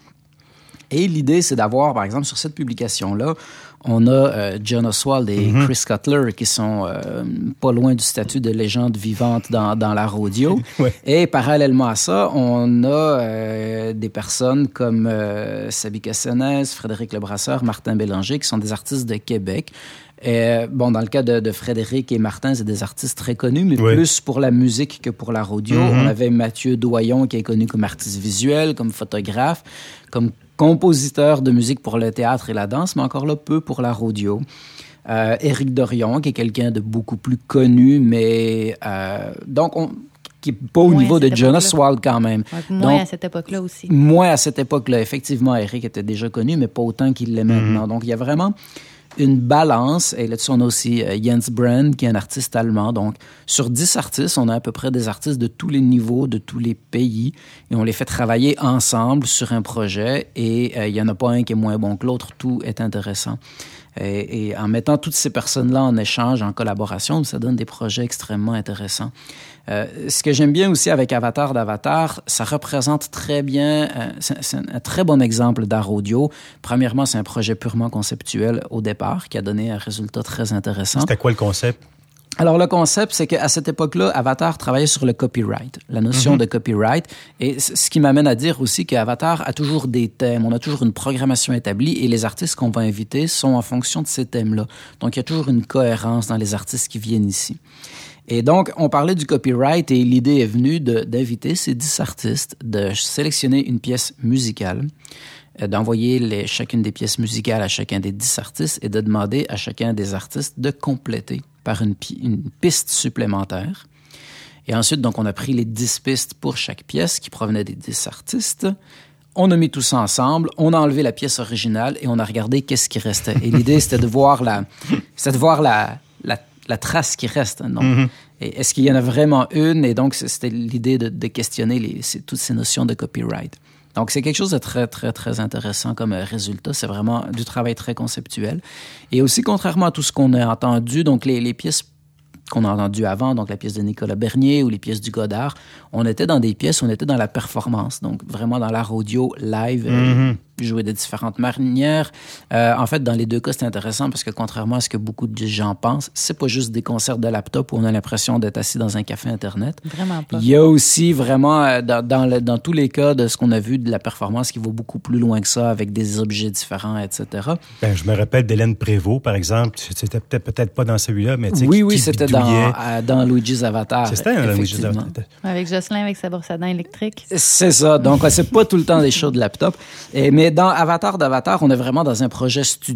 Speaker 4: Et l'idée, c'est d'avoir, par exemple, sur cette publication-là, on a euh, John Oswald et mm-hmm. Chris Cutler qui sont euh, pas loin du statut de légende vivante dans, dans l'art audio. Ouais. Et parallèlement à ça, on a euh, des personnes comme euh, Sabi Cassonès, Frédéric Lebrasseur, Martin Bélanger, qui sont des artistes de Québec. Et, bon, dans le cas de, de Frédéric et Martin, c'est des artistes très connus, mais oui. plus pour la musique que pour l'art audio. Mm-hmm. On avait Mathieu Doyon, qui est connu comme artiste visuel, comme photographe, comme compositeur de musique pour le théâtre et la danse, mais encore là, peu pour l'art audio. Euh, Éric Dorion, qui est quelqu'un de beaucoup plus connu, mais... Euh, donc, on... qui n'est pas au moins niveau de John Oswald quand même.
Speaker 3: Ouais, moins donc, à cette époque-là aussi.
Speaker 4: Moins à cette époque-là. Effectivement, Éric était déjà connu, mais pas autant qu'il l'est mm-hmm. maintenant. Donc, il y a vraiment une balance. Et là-dessus, on a aussi euh, Jens Brand, qui est un artiste allemand. Donc, sur dix artistes, on a à peu près des artistes de tous les niveaux, de tous les pays. Et on les fait travailler ensemble sur un projet. Et euh, il n'y en a pas un qui est moins bon que l'autre. Tout est intéressant. Et, et en mettant toutes ces personnes-là en échange, en collaboration, ça donne des projets extrêmement intéressants. Euh, ce que j'aime bien aussi avec Avatar d'Avatar, ça représente très bien, euh, c'est, c'est un très bon exemple d'art audio. Premièrement, c'est un projet purement conceptuel au départ qui a donné un résultat très intéressant.
Speaker 2: C'était quoi le concept?
Speaker 4: Alors, le concept, c'est qu'à cette époque-là, Avatar travaillait sur le copyright, la notion mm-hmm. de copyright. Et ce qui m'amène à dire aussi qu'Avatar a toujours des thèmes. On a toujours une programmation établie et les artistes qu'on va inviter sont en fonction de ces thèmes-là. Donc, il y a toujours une cohérence dans les artistes qui viennent ici. Et donc, on parlait du copyright et l'idée est venue de, d'inviter ces dix artistes, de sélectionner une pièce musicale, d'envoyer les, chacune des pièces musicales à chacun des dix artistes et de demander à chacun des artistes de compléter par une, une piste supplémentaire. Et ensuite, donc, on a pris les dix pistes pour chaque pièce qui provenaient des dix artistes. On a mis tout ça ensemble, on a enlevé la pièce originale et on a regardé qu'est-ce qui restait. Et l'idée, c'était de voir la, c'était de voir la, la, la trace qui reste. Donc, mm-hmm. et est-ce qu'il y en a vraiment une? Et donc, c'était l'idée de, de questionner les, ces, toutes ces notions de copyright. Donc, c'est quelque chose de très, très, très intéressant comme résultat. C'est vraiment du travail très conceptuel. Et aussi, contrairement à tout ce qu'on a entendu, donc les, les pièces qu'on a entendues avant, donc la pièce de Nicolas Bernier ou les pièces du Godard, on était dans des pièces, on était dans la performance, donc vraiment dans l'art audio live, mm-hmm. euh, joué de différentes manières. Euh, en fait, dans les deux cas, c'est intéressant parce que contrairement à ce que beaucoup de gens pensent, c'est pas juste des concerts de laptop où on a l'impression d'être assis dans un café Internet.
Speaker 3: Vraiment pas.
Speaker 4: Il y a aussi vraiment, dans, dans, le, dans tous les cas de ce qu'on a vu, de la performance qui va beaucoup plus loin que ça, avec des objets différents, et cetera.
Speaker 2: Ben, je me rappelle d'Hélène Prévost, par exemple. C'était peut-être, peut-être pas dans celui-là, mais tu sais,
Speaker 4: oui,
Speaker 2: qui,
Speaker 4: oui,
Speaker 2: qui
Speaker 4: c'était dans, euh, dans Luigi's Avatar.
Speaker 2: C'était un Luigi's Avatar.
Speaker 3: Avec Jocelyn, avec sa brosse à dents électrique.
Speaker 4: C'est ça. Donc, c'est pas tout le temps des shows de laptop. Et, mais dans Avatar d'Avatar, on est vraiment dans un projet studio.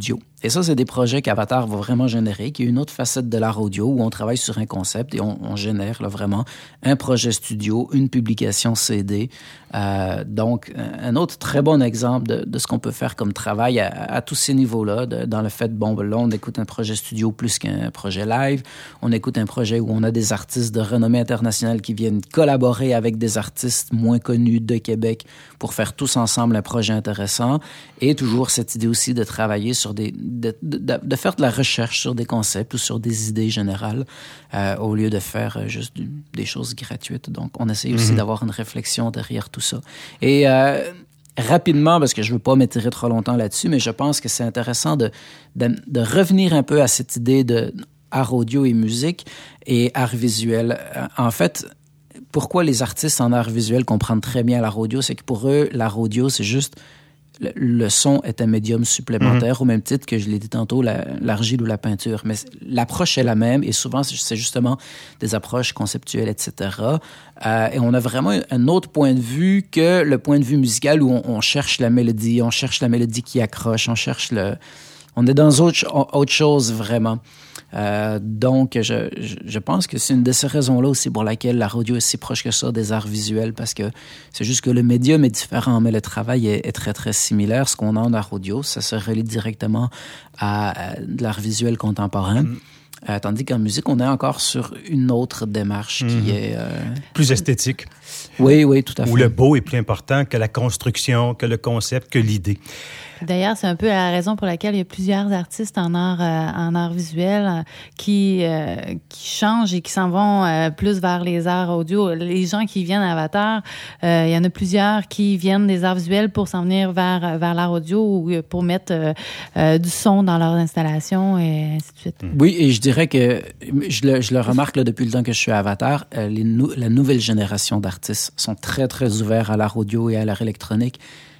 Speaker 4: Et ça, c'est des projets qu'Avatar va vraiment générer, qui est une autre facette de l'art audio où on travaille sur un concept et on, on génère là, vraiment un projet studio, une publication C D. Euh, donc, un autre très bon exemple de, de ce qu'on peut faire comme travail à, à tous ces niveaux-là, de, dans le fait, bon, ben là, on écoute un projet studio plus qu'un projet live. On écoute un projet où on a des artistes de renommée internationale qui viennent collaborer avec des artistes moins connus de Québec pour faire tous ensemble un projet intéressant. Et toujours cette idée aussi de travailler sur des... de, de, de faire de la recherche sur des concepts ou sur des idées générales euh, au lieu de faire euh, juste du, des choses gratuites. Donc, on essaie aussi mm-hmm. d'avoir une réflexion derrière tout ça. Et euh, rapidement, parce que je ne veux pas m'étirer trop longtemps là-dessus, mais je pense que c'est intéressant de, de, de revenir un peu à cette idée de art audio et musique et art visuel. En fait, pourquoi les artistes en art visuel comprennent très bien l'art audio, c'est que pour eux, l'art audio, c'est juste... Le, le son est un médium supplémentaire, mm-hmm. au même titre que je l'ai dit tantôt, la, l'argile ou la peinture. Mais l'approche est la même et souvent, c'est justement des approches conceptuelles, et cetera. Euh, et on a vraiment un autre point de vue que le point de vue musical où on, on cherche la mélodie, on cherche la mélodie qui accroche, on cherche le... On est dans autre, autre chose, vraiment. Euh, donc, je, je, je pense que c'est une de ces raisons-là aussi pour laquelle l'art audio est si proche que ça des arts visuels, parce que c'est juste que le médium est différent, mais le travail est, est très, très similaire. Ce qu'on a en art audio, ça se relie directement à, à de l'art visuel contemporain. Mm. Euh, tandis qu'en musique, on est encore sur une autre démarche qui mm-hmm. est... Euh...
Speaker 2: Plus esthétique.
Speaker 4: Oui, oui, tout à fait.
Speaker 2: Où le beau est plus important que la construction, que le concept, que l'idée.
Speaker 3: D'ailleurs, c'est un peu la raison pour laquelle il y a plusieurs artistes en art, euh, en art visuel euh, qui, euh, qui changent et qui s'en vont euh, plus vers les arts audio. Les gens qui viennent à Avatar, euh, il y en a plusieurs qui viennent des arts visuels pour s'en venir vers, vers l'art audio ou pour mettre euh, euh, du son dans leurs installations et ainsi de suite.
Speaker 4: Oui, et je dirais que je le, je le remarque là, depuis le temps que je suis à Avatar, euh, les nou- la nouvelle génération d'artistes sont très, très ouverts à l'art audio et à l'art électronique.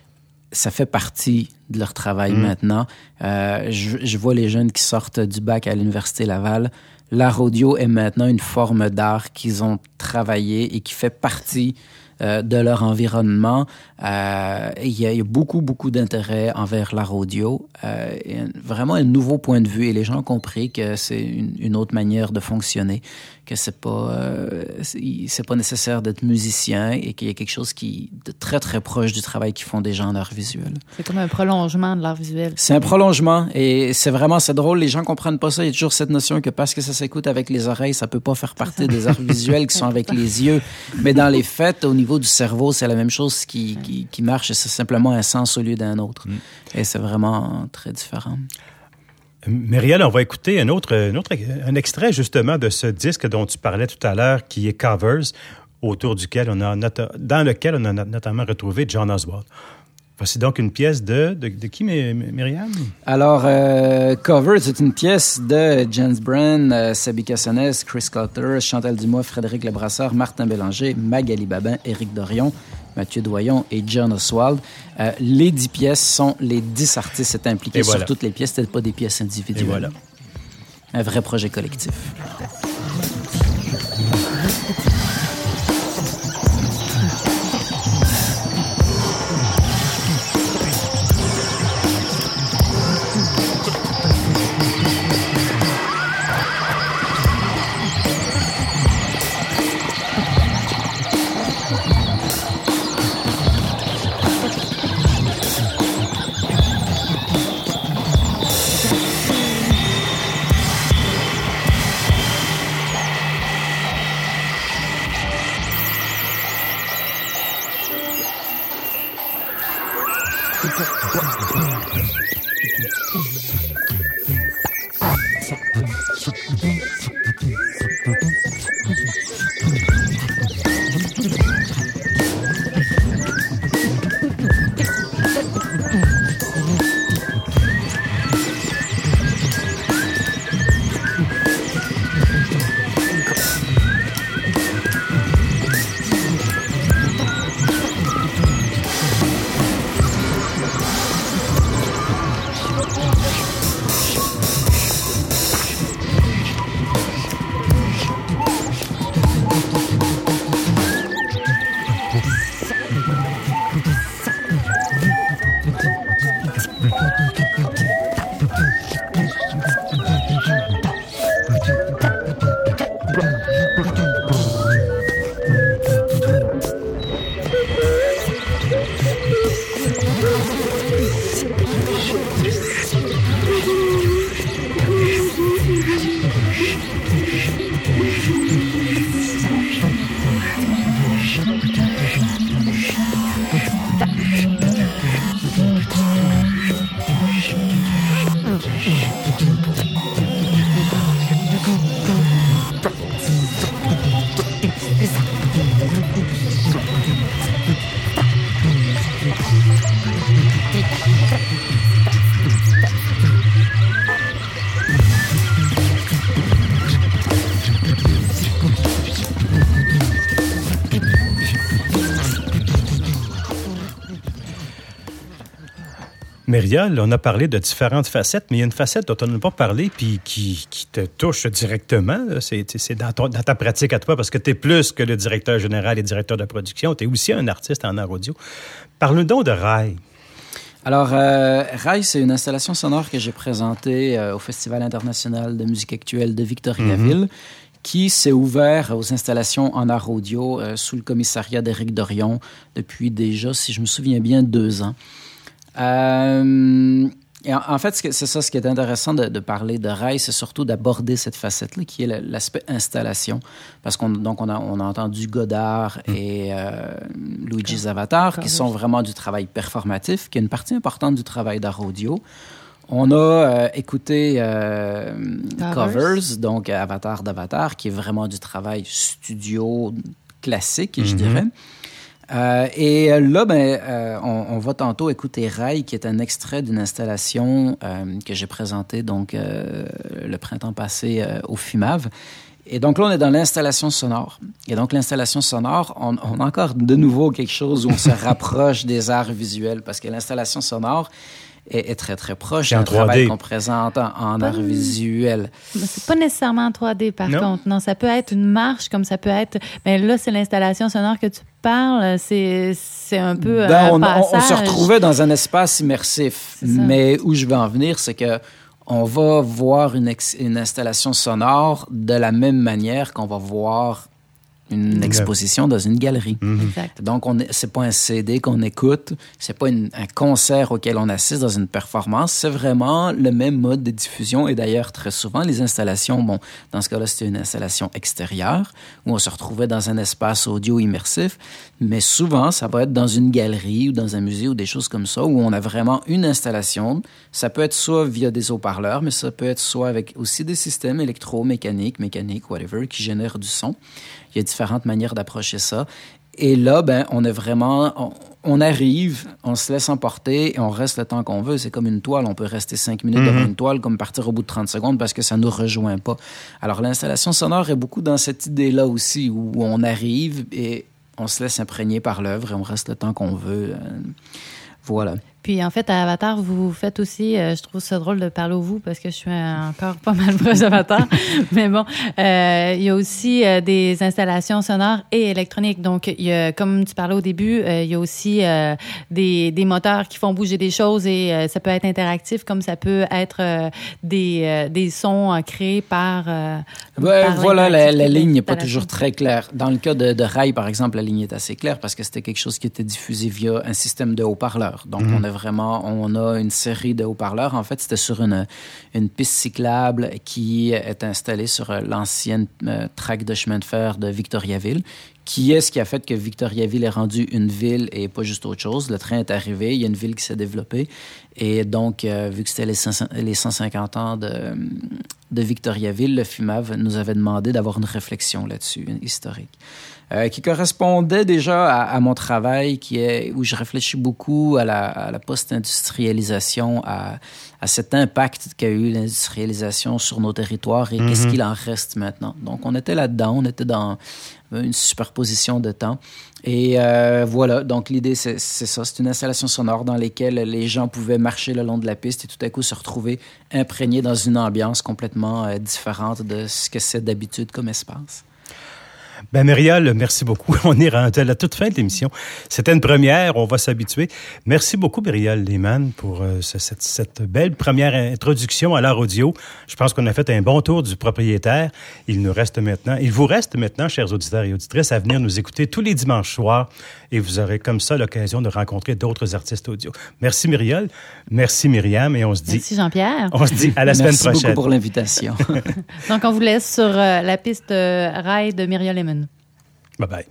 Speaker 4: Ça fait partie de leur travail mmh. maintenant. Euh, je, je vois les jeunes qui sortent du bac à l'Université Laval. L'art audio est maintenant une forme d'art qu'ils ont travaillé et qui fait partie euh, de leur environnement. Euh, il y a, il y a beaucoup, beaucoup d'intérêt envers l'art audio. Euh, et un, vraiment un nouveau point de vue. Et les gens ont compris que c'est une, une autre manière de fonctionner, que c'est pas, euh, c'est, c'est pas nécessaire d'être musicien et qu'il y a quelque chose qui de très, très proche du travail qu'ils font des gens en art visuel.
Speaker 3: C'est comme un prolongement de l'art visuel.
Speaker 4: C'est un prolongement et c'est vraiment, c'est drôle, les gens comprennent pas ça. Il y a toujours cette notion que parce que ça s'écoute avec les oreilles, ça peut pas faire partie des arts visuels qui sont avec les yeux. Mais dans les faits, au niveau du cerveau, c'est la même chose qui, qui, qui marche et c'est simplement un sens au lieu d'un autre. Mm. Et c'est vraiment très différent.
Speaker 2: Myriel, on va écouter un autre, un autre un extrait justement de ce disque dont tu parlais tout à l'heure, qui est Covers, autour duquel on a not- dans lequel on a notamment retrouvé John Oswald. Voici donc une pièce de de, de qui, Myriam?
Speaker 4: Alors, euh, Covers, c'est une pièce de James Brown, euh, Sabi Cassonès, Chris Cotter, Chantal Dumois, Frédéric Lebrasseur, Martin Bélanger, Magali Babin, Éric Dorion, Mathieu Doyon et John Oswald. Euh, les dix pièces sont les dix artistes impliqués voilà. sur toutes les pièces, c'était pas des pièces individuelles. Et voilà. Un vrai projet collectif.
Speaker 2: Myrial, on a parlé de différentes facettes, mais il y a une facette dont on n'a pas parlé puis qui, qui te touche directement. Là. C'est, c'est dans, ton, dans ta pratique à toi, parce que tu es plus que le directeur général et directeur de production. Tu es aussi un artiste en art audio. Parle-nous donc de Rail.
Speaker 4: Alors, euh, Rail, c'est une installation sonore que j'ai présentée euh, au Festival international de musique actuelle de Victoriaville, mm-hmm. qui s'est ouvert aux installations en art audio euh, sous le commissariat d'Éric Dorion depuis déjà, si je me souviens bien, deux ans. Euh, et en, en fait, c'est ça, ce qui est intéressant de, de parler de Rail, c'est surtout d'aborder cette facette-là, qui est l'aspect installation. Parce qu'on donc on a, on a entendu Godard mmh. et euh, Luigi Zavatar, qui sont vraiment du travail performatif, qui est une partie importante du travail d'art audio. On a euh, écouté euh, covers, donc Avatar d'Avatar, qui est vraiment du travail studio classique, mmh. je dirais. Euh, et là, ben, euh, on, on va tantôt écouter Rail, qui est un extrait d'une installation euh, que j'ai présentée donc, euh, le printemps passé euh, au FUMAV. Et donc là, on est dans l'installation sonore. Et donc, l'installation sonore, on, on a encore de nouveau quelque chose où on se rapproche des arts visuels, parce que l'installation sonore est, est très, très proche d'un travail qu'on présente en, en art visuel.
Speaker 3: C'est pas nécessairement en trois D, par
Speaker 2: non.
Speaker 3: contre. Non, ça peut être une marche, comme ça peut être... Mais là, c'est l'installation sonore que tu parles. C'est, c'est un peu
Speaker 4: ben,
Speaker 3: un
Speaker 4: on,
Speaker 3: passage.
Speaker 4: On, on se retrouvait dans un espace immersif. Mais où je veux en venir, c'est que on va voir une, ex, une installation sonore de la même manière qu'on va voir une exposition dans une galerie.
Speaker 3: Mm-hmm.
Speaker 4: Donc, on est, c'est pas un C D qu'on écoute, c'est pas une, un concert auquel on assiste dans une performance, c'est vraiment le même mode de diffusion. Et d'ailleurs, très souvent, les installations, bon, dans ce cas-là, c'était une installation extérieure où on se retrouvait dans un espace audio immersif, mais souvent, ça va être dans une galerie ou dans un musée ou des choses comme ça où on a vraiment une installation. Ça peut être soit via des haut-parleurs, mais ça peut être soit avec aussi des systèmes électromécaniques, mécaniques, whatever, qui génèrent du son. Il y a différentes manières d'approcher ça. Et là, ben, on est vraiment... On, on arrive, on se laisse emporter et on reste le temps qu'on veut. C'est comme une toile. On peut rester cinq minutes mm-hmm. devant une toile comme partir au bout de trente secondes parce que ça ne nous rejoint pas. Alors, l'installation sonore est beaucoup dans cette idée-là aussi où on arrive et on se laisse imprégner par l'œuvre et on reste le temps qu'on veut. Voilà.
Speaker 3: Puis, en fait, à Avatar, vous faites aussi, euh, je trouve ça drôle de parler au vous parce que je suis encore pas mal proche d'Avatar. Mais bon, euh, il y a aussi euh, des installations sonores et électroniques. Donc, il y a, comme tu parlais au début, euh, il y a aussi euh, des, des moteurs qui font bouger des choses et euh, ça peut être interactif comme ça peut être euh, des, euh, des sons euh, créés par... Euh,
Speaker 4: ouais,
Speaker 3: par
Speaker 4: voilà, la, la ligne n'est pas toujours très claire. Dans le cas de, de Rail, par exemple, la ligne est assez claire parce que c'était quelque chose qui était diffusé via un système de haut-parleurs. Donc, mmh. on a vraiment, on a une série de haut-parleurs. En fait, c'était sur une, une piste cyclable qui est installée sur l'ancienne euh, track de chemin de fer de Victoriaville, qui est ce qui a fait que Victoriaville est rendue une ville et pas juste autre chose. Le train est arrivé, il y a une ville qui s'est développée. Et donc, euh, vu que c'était les, les cent cinquante ans de, de Victoriaville, le FUMAV nous avait demandé d'avoir une réflexion là-dessus, historique. Euh, qui correspondait déjà à, à mon travail, qui est où je réfléchis beaucoup à la, à la post-industrialisation, à, à cet impact qu'a eu l'industrialisation sur nos territoires et mm-hmm. qu'est-ce qu'il en reste maintenant. Donc, on était là-dedans, on était dans une superposition de temps. Et euh, voilà, donc l'idée, c'est, c'est ça, c'est une installation sonore dans laquelle les gens pouvaient marcher le long de la piste et tout à coup se retrouver imprégnés dans une ambiance complètement euh, différente de ce que c'est d'habitude comme espace.
Speaker 2: Ben Myrial, merci beaucoup. On est rendu à la toute fin de l'émission. C'était une première, on va s'habituer. Merci beaucoup, Myrial Lehmann, pour euh, ce, cette, cette belle première introduction à l'art audio. Je pense qu'on a fait un bon tour du propriétaire. Il nous reste maintenant, il vous reste maintenant, chers auditeurs et auditrices, à venir nous écouter tous les dimanches soirs et vous aurez comme ça l'occasion de rencontrer d'autres artistes audio. Merci, Myrial. Merci, Myriam. Et on se dit...
Speaker 3: Merci, Jean-Pierre.
Speaker 2: On se dit à la semaine
Speaker 4: Merci
Speaker 2: prochaine.
Speaker 4: Merci beaucoup pour l'invitation.
Speaker 3: Donc, on vous laisse sur euh, la piste euh, Rail de Myrial Lehmann.
Speaker 2: Bye-bye.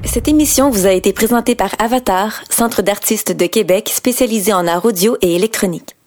Speaker 1: Cette émission vous a été présentée par Avatar, Centre d'artistes de Québec spécialisé en art audio et électronique.